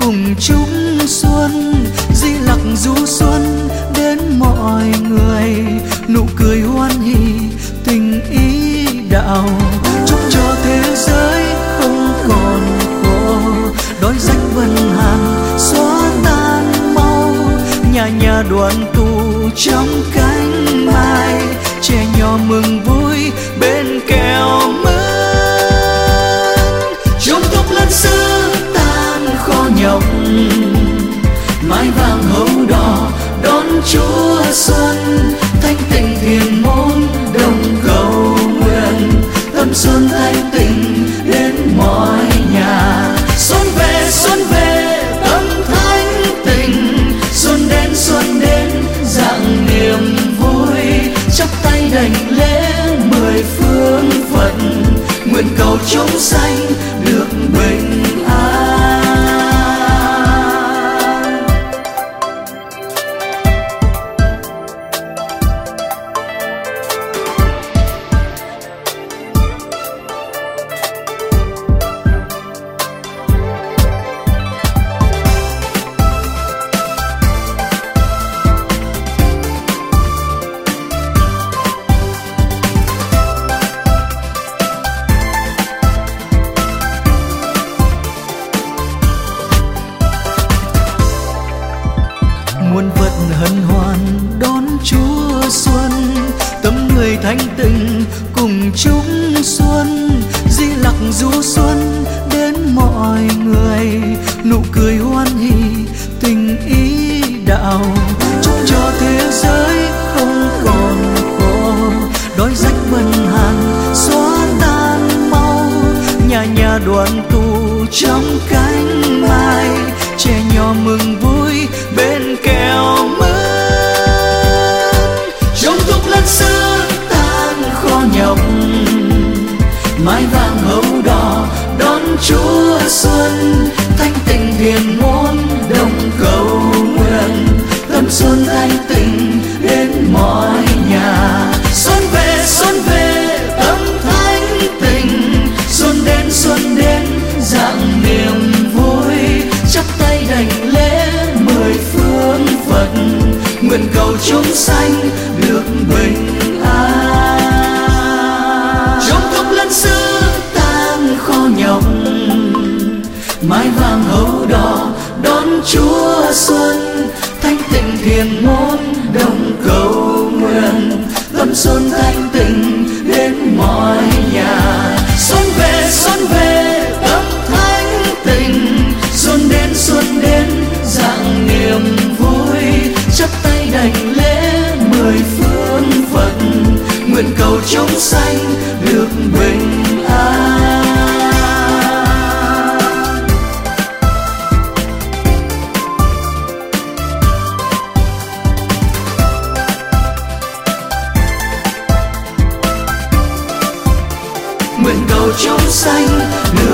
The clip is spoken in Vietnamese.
cùng chúc xuân. Di lặc du xuân đến mọi người, nụ cười hoan hỉ tình ý đạo. Chúc cho thế giới không còn khổ, đói rách vân hàn xóa tan mau. Nhà nhà đoàn tụ trong cánh mai, trẻ nhỏ mừng vui bên kẹo mứt. Chúc thúc lân sư tan kho nhọc, mái vàng hấu đỏ đón Chúa xuân. Thanh tịnh thiền môn đồng cầu nguyện, tâm xuân thanh tịnh đến mọi nhà. Xuân về tâm thanh tịnh, xuân đến dạng niềm vui. Chắp tay đảnh lễ mười phương Phật, nguyện cầu chúng sanh được bình an. Muôn vật hân hoan đón Chúa xuân, tâm người thanh tịnh cùng chúc xuân. Di lặc du xuân đến mọi người, nụ cười hoan hỉ tình ý đạo. Chúc cho thế giới không còn khổ, đói rách vân hàn xóa tan mau. Nhà nhà đoàn tụ trong cánh mai, trẻ nhỏ mừng vui bên kẹo mứt. Trong thúc lân sư tan kho nhọc, mái vàng hấu đỏ đón Chúa xuân. Thanh tịnh thiền môn đồng cầu nguyện, tâm xuân thanh tịnh đến mọi nhà. Xuân về tâm thanh tịnh, xuân đến dạng niềm vui. Chắp tay đảnh lễ mười phương Phật, nguyện cầu chúng sanh được bình an. Trong thúc lân sư tan kho nhọc, mái vàng hấu đỏ đón Chúa xuân. Thanh tịnh thiền môn đồng cầu nguyện, tâm xuân thanh tịnh đến mọi nhà. Xuân về tâm thanh tịnh, xuân đến dạng niềm vui. Chắp tay đảnh lễ mười phương Phật, nguyện cầu chúng sanh được bình an. Nguyện cầu chúng sanh được